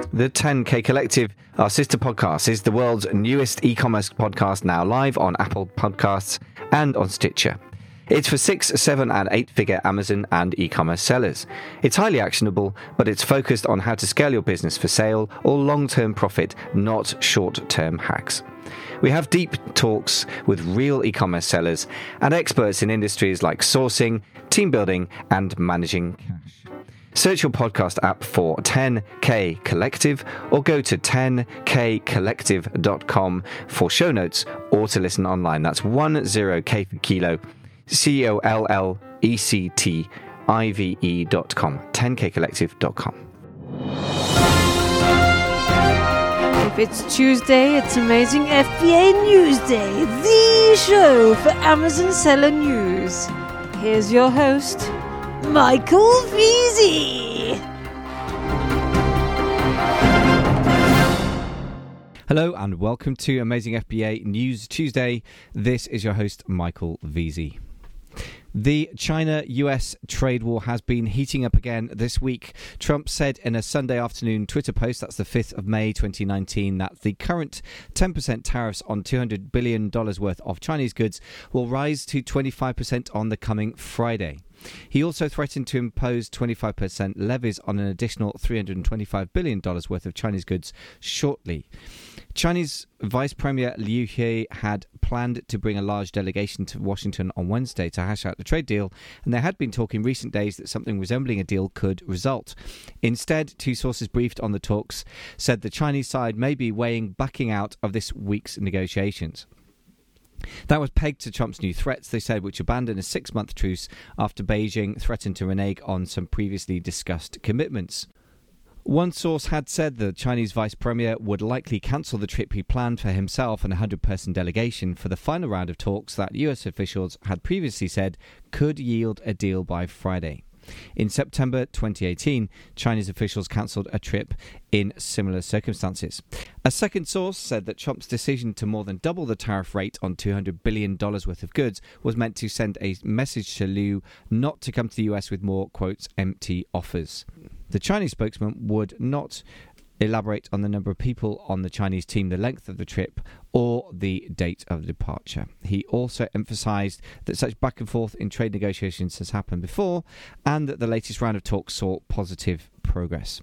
The 10K Collective, our sister podcast, is the world's newest e-commerce podcast, now live on Apple Podcasts and on Stitcher. It's for 6, 7 and 8-figure Amazon and e-commerce sellers. It's highly actionable, but it's focused on how to scale your business for sale or long-term profit, not short-term hacks. We have deep talks with real e-commerce sellers and experts in industries like sourcing, team building, and managing cash. Search your podcast app for 10K Collective or go to 10kcollective.com for show notes or to listen online. That's 10K for kilo, COLLECTIVE.com, 10kcollective.com. If it's Tuesday, it's Amazing FBA Newsday, the show for Amazon seller news. Here's your host, Michael Veazey. Hello and welcome to Amazing FBA News Tuesday. This is your host, Michael Veazey. The China-US trade war has been heating up again this week. Trump said in a Sunday afternoon Twitter post, that's the 5th of May 2019, that the current 10% tariffs on $200 billion worth of Chinese goods will rise to 25% on the coming Friday. He also threatened to impose 25% levies on an additional $325 billion worth of Chinese goods shortly. Chinese Vice Premier Liu He had planned to bring a large delegation to Washington on Wednesday to hash out the trade deal, and there had been talk in recent days that something resembling a deal could result. Instead, two sources briefed on the talks said the Chinese side may be weighing backing out of this week's negotiations. That was pegged to Trump's new threats, they said, which abandoned a 6-month truce after Beijing threatened to renege on some previously discussed commitments. One source had said the Chinese vice premier would likely cancel the trip he planned for himself and a 100-person delegation for the final round of talks that US officials had previously said could yield a deal by Friday. In September 2018, Chinese officials cancelled a trip in similar circumstances. A second source said that Trump's decision to more than double the tariff rate on $200 billion worth of goods was meant to send a message to Liu not to come to the US with more, quotes, empty offers. The Chinese spokesman would not elaborate on the number of people on the Chinese team, the length of the trip, or the date of departure. He also emphasized that such back and forth in trade negotiations has happened before and that the latest round of talks saw positive progress.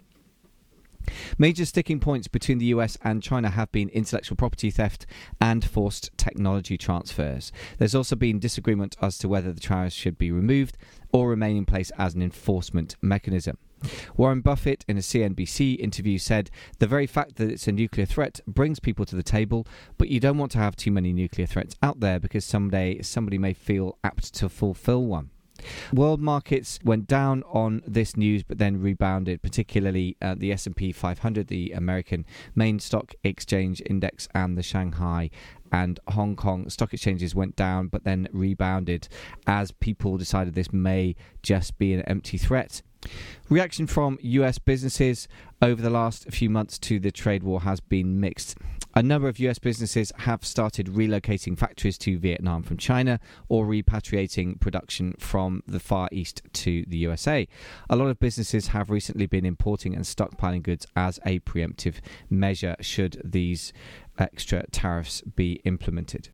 Major sticking points between the US and China have been intellectual property theft and forced technology transfers. There's also been disagreement as to whether the tariffs should be removed or remain in place as an enforcement mechanism. Warren Buffett, in a CNBC interview, said, "The very fact that it's a nuclear threat brings people to the table, but you don't want to have too many nuclear threats out there because someday somebody may feel apt to fulfill one." World markets went down on this news but then rebounded, particularly the S&P 500, the American main stock exchange index, and the Shanghai and Hong Kong stock exchanges went down but then rebounded as people decided this may just be an empty threat. Reaction from US businesses over the last few months to the trade war has been mixed. A number of US businesses have started relocating factories to Vietnam from China or repatriating production from the Far East to the USA. A lot of businesses have recently been importing and stockpiling goods as a preemptive measure should these extra tariffs be implemented.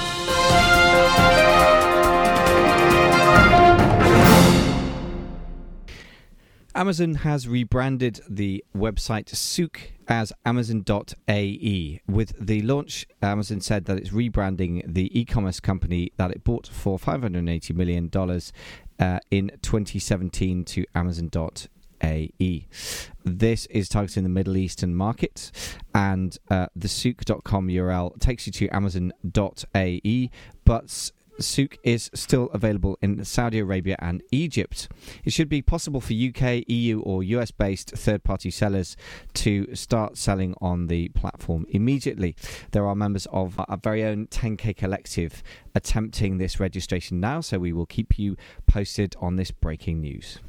Amazon has rebranded the website Souq as Amazon.ae. With the launch, Amazon said that it's rebranding the e-commerce company that it bought for $580 million in 2017 to Amazon.ae. This is targeting the Middle Eastern market, and the Souq.com URL takes you to Amazon.ae, but Souq is still available in Saudi Arabia and Egypt. It should be possible for UK, EU or US-based third-party sellers to start selling on the platform immediately. There are members of our very own 10K Collective attempting this registration now, so we will keep you posted on this breaking news.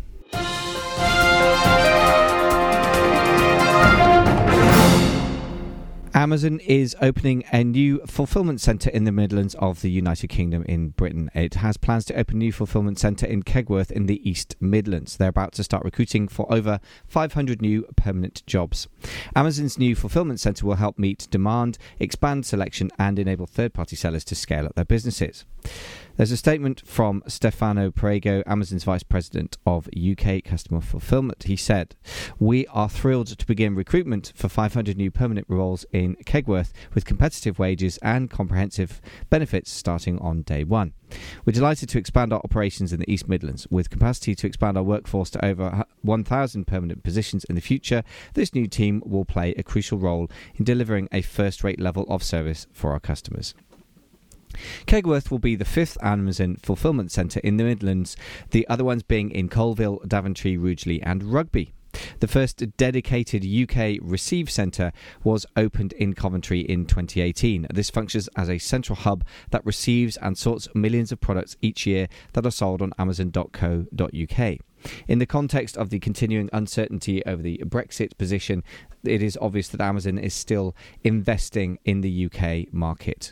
Amazon is opening a new fulfillment centre in the Midlands of the United Kingdom in Britain. It has plans to open a new fulfillment centre in Kegworth in the East Midlands. They're about to start recruiting for over 500 new permanent jobs. Amazon's new fulfillment centre will help meet demand, expand selection and enable third-party sellers to scale up their businesses. There's a statement from Stefano Prego, Amazon's Vice President of UK Customer Fulfillment. He said, "We are thrilled to begin recruitment for 500 new permanent roles in Kegworth with competitive wages and comprehensive benefits starting on day one. We're delighted to expand our operations in the East Midlands with capacity to expand our workforce to over 1,000 permanent positions in the future. This new team will play a crucial role in delivering a first-rate level of service for our customers." Kegworth will be the fifth Amazon fulfillment centre in the Midlands, the other ones being in Colville, Daventry, Rugeley and Rugby. The first dedicated UK Receive Centre was opened in Coventry in 2018. This functions as a central hub that receives and sorts millions of products each year that are sold on amazon.co.uk. In the context of the continuing uncertainty over the Brexit position, it is obvious that Amazon is still investing in the UK market.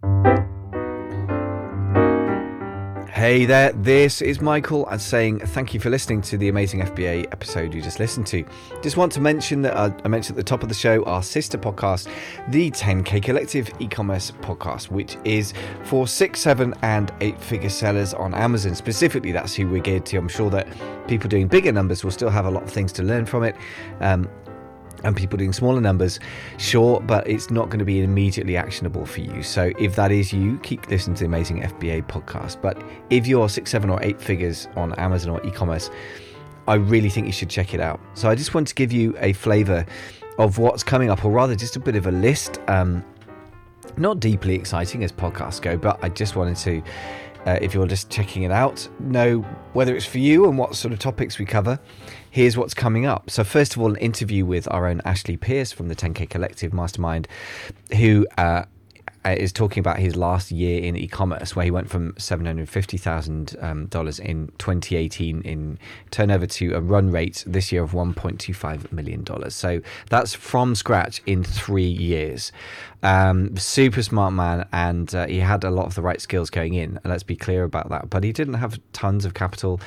Hey there, this is Michael and saying thank you for listening to the Amazing FBA episode you just listened to. Just want to mention that I mentioned at the top of the show our sister podcast, the 10K Collective e-commerce podcast, which is for 6, 7 and 8 figure sellers on Amazon. Specifically, that's who we're geared to. I'm sure that people doing bigger numbers will still have a lot of things to learn from it. And people doing smaller numbers, sure, but it's not going to be immediately actionable for you. So if that is you, keep listening to the Amazing FBA podcast. But if you're 6, 7 or 8 figures on Amazon or e-commerce, I really think you should check it out. So I just want to give you a flavour of what's coming up, or rather just a bit of a list. Not deeply exciting as podcasts go, but I just wanted to, if you're just checking it out, know whether it's for you and what sort of topics we cover. Here's what's coming up. So first of all, an interview with our own Ashley Pearce from the 10K Collective Mastermind, who is talking about his last year in e-commerce, where he went from $750,000 in 2018 in turnover to a run rate this year of $1.25 million. So that's from scratch in 3 years. Super smart man, and he had a lot of the right skills going in, and let's be clear about that. But he didn't have tons of capital,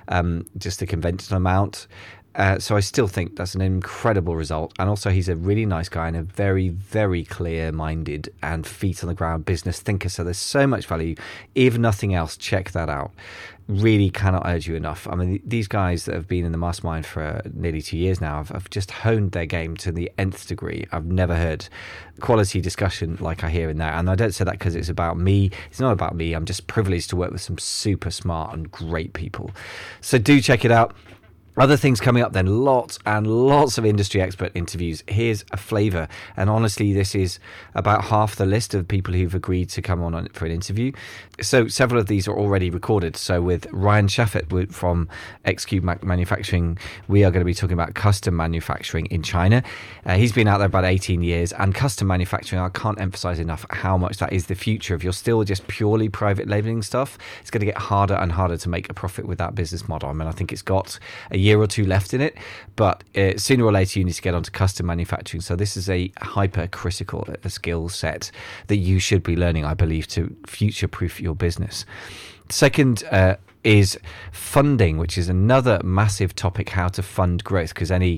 just a conventional amount. So I still think that's an incredible result. And also he's a really nice guy and a very, very clear-minded and feet-on-the-ground business thinker. So there's so much value. If nothing else, check that out. Really cannot urge you enough. I mean, these guys that have been in the mastermind for nearly 2 years now have just honed their game to the nth degree. I've never heard quality discussion like I hear in there. And I don't say that because it's about me. It's not about me. I'm just privileged to work with some super smart and great people. So do check it out. Other things coming up then, lots and lots of industry expert interviews. Here's a flavour, and honestly this is about half the list of people who've agreed to come on for an interview. So several of these are already recorded. So with Ryan Shaffett from XQ Manufacturing, we are going to be talking about custom manufacturing in China. He's been out there about 18 years, and custom manufacturing, I can't emphasise enough how much that is the future. If you're still just purely private labelling stuff, it's going to get harder and harder to make a profit with that business model. I mean, I think it's got a year or two left in it, but sooner or later you need to get onto custom manufacturing. So this is a hyper-critical skill set that you should be learning, I believe, to future-proof your business. Second is funding, which is another massive topic, how to fund growth, because any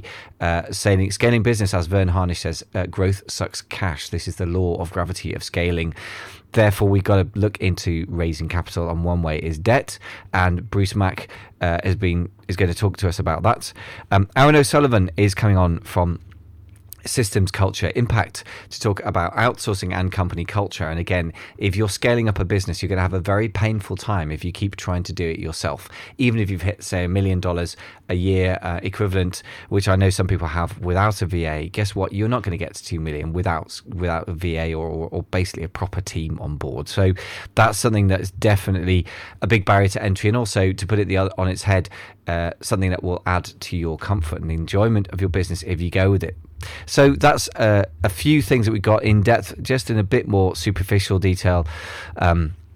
scaling business, as Vern Harnish says, growth sucks cash. This is the law of gravity of scaling. Therefore, we've got to look into raising capital, and one way is debt. And Bruce Mack is going to talk to us about that. Aaron O'Sullivan is coming on from Systems Culture Impact to talk about outsourcing and company culture. And again, if you're scaling up a business, you're going to have a very painful time if you keep trying to do it yourself. Even if you've hit, say, $1 million a year equivalent, which I know some people have without a VA, guess what? You're not going to get to 2 million without a VA or basically a proper team on board. So that's something that's definitely a big barrier to entry, and also, to put it on its head, something that will add to your comfort and the enjoyment of your business if you go with it. So that's a few things that we got in depth, just in a bit more superficial detail.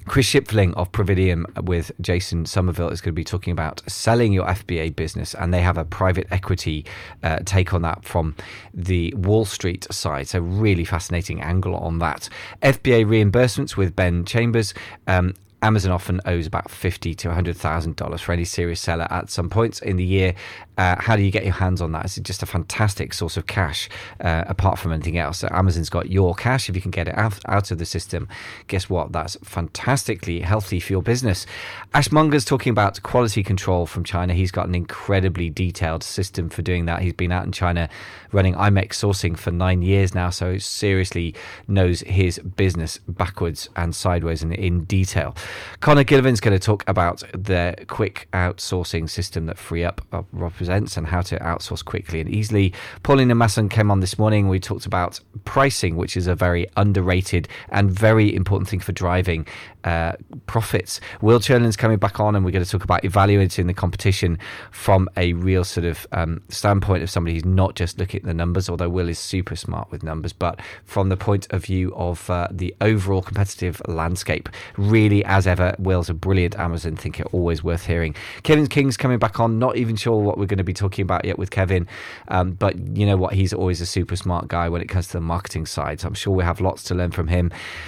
Chris Shipfling of Providium with Jason Somerville is going to be talking about selling your FBA business, and they have a private equity take on that from the Wall Street side. So really fascinating angle on that. FBA reimbursements with Ben Chambers. Amazon often owes about $50,000 to $100,000 for any serious seller at some points in the year. How do you get your hands on that? It's just a fantastic source of cash, apart from anything else. So Amazon's got your cash. If you can get it out of the system, guess what? That's fantastically healthy for your business. Ash Munger's talking about quality control from China. He's got an incredibly detailed system for doing that. He's been out in China running IMEX sourcing for 9 years now, so seriously knows his business backwards and sideways and in detail. Connor Gillivan's going to talk about the quick outsourcing system that FreeUp represents and how to outsource quickly and easily. Paulina Masson came on this morning. We talked about pricing, which is a very underrated and very important thing for driving profits. Will Cherlin's coming back on, and we're going to talk about evaluating the competition from a real sort of standpoint of somebody who's not just looking at the numbers, although Will is super smart with numbers, but from the point of view of the overall competitive landscape. Really, as ever, Will's a brilliant Amazon thinker, always worth hearing. Kevin King's coming back on. Not even sure what we're going to be talking about yet with Kevin, but you know what, he's always a super smart guy when it comes to the marketing side, so I'm sure we have lots to learn from him.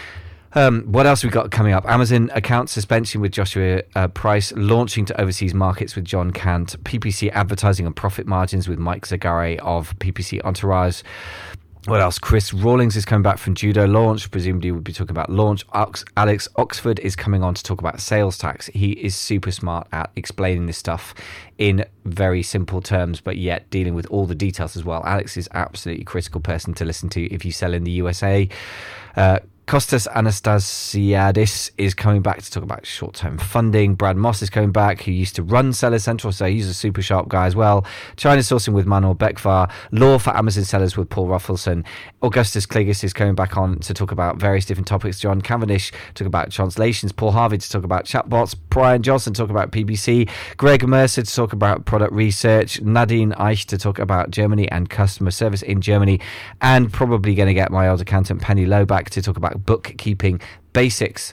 What else we got coming up? Amazon account suspension with Joshua Price, launching to overseas markets with John Cant, PPC advertising and profit margins with Mike Zagare of PPC Entourage. What else? Chris Rawlings is coming back from Judo launch. Presumably we'll be talking about launch. Alex Oxford is coming on to talk about sales tax. He is super smart at explaining this stuff in very simple terms, but yet dealing with all the details as well. Alex is absolutely a critical person to listen to if you sell in the USA. Kostas Anastasiadis is coming back to talk about short-term funding. Brad Moss is coming back, who used to run Seller Central, so he's a super sharp guy as well. China sourcing with Manuel Bekvar. Law for Amazon sellers with Paul Ruffleson. Augustus Kligas is coming back on to talk about various different topics. John Cavendish talk about translations. Paul Harvey to talk about chatbots. Brian Johnson to talk about PPC. Greg Mercer to talk about product research. Nadine Eich to talk about Germany and customer service in Germany. And probably going to get my old accountant Penny Lowback to talk about bookkeeping basics.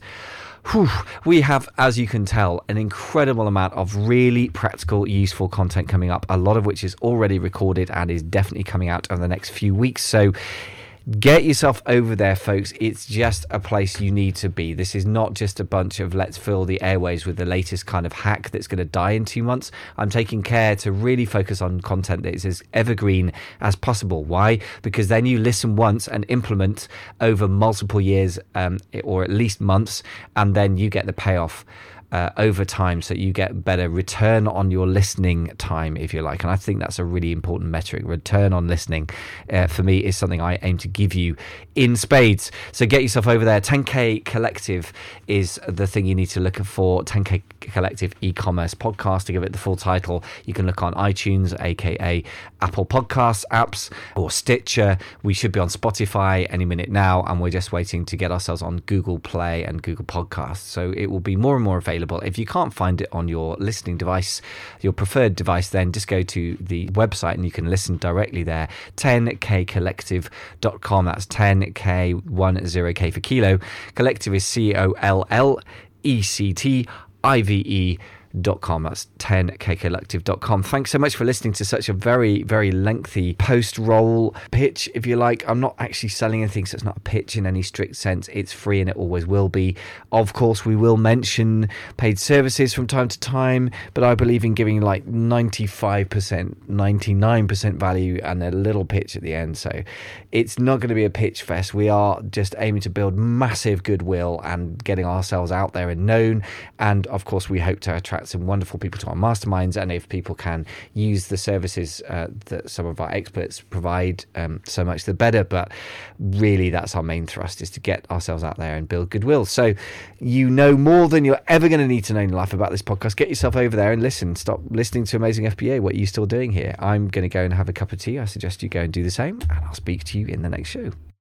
We have, as you can tell, an incredible amount of really practical, useful content coming up, a lot of which is already recorded and is definitely coming out over the next few weeks. So get yourself over there, folks. It's just a place you need to be. This is not just a bunch of let's fill the airways with the latest kind of hack that's going to die in 2 months. I'm taking care to really focus on content that is as evergreen as possible. Why? Because then you listen once and implement over multiple years, or at least months, and then you get the payoff over time, so you get better return on your listening time, if you like. And I think that's a really important metric. Return on listening, for me, is something I aim to give you in spades. So get yourself over there. 10K Collective is the thing you need to look for. 10K Collective e-commerce podcast, to give it the full title. You can look on iTunes, aka Apple Podcasts apps, or Stitcher. We should be on Spotify any minute now, and we're just waiting to get ourselves on Google Play and Google Podcasts. So it will be more and more available. If you can't find it on your listening device, your preferred device, then just go to the website and you can listen directly there. 10kcollective.com. That's 10k 10k for kilo. Collective is COLLECTIVE.com. That's 10kcollective.com. Thanks so much for listening to such a very, very lengthy post-roll pitch, if you like. I'm not actually selling anything, so it's not a pitch in any strict sense. It's free and it always will be. Of course, we will mention paid services from time to time, but I believe in giving like 95%, 99% value and a little pitch at the end. So it's not going to be a pitch fest. We are just aiming to build massive goodwill and getting ourselves out there and known. And of course, we hope to attract some wonderful people to our masterminds, and if people can use the services that some of our experts provide, so much the better. But really, that's our main thrust, is to get ourselves out there and build goodwill. So you know more than you're ever going to need to know in your life about this podcast. Get yourself over there and listen. Stop listening to Amazing FBA. What are you still doing here? I'm going to go and have a cup of tea. I suggest you go and do the same, and I'll speak to you in the next show.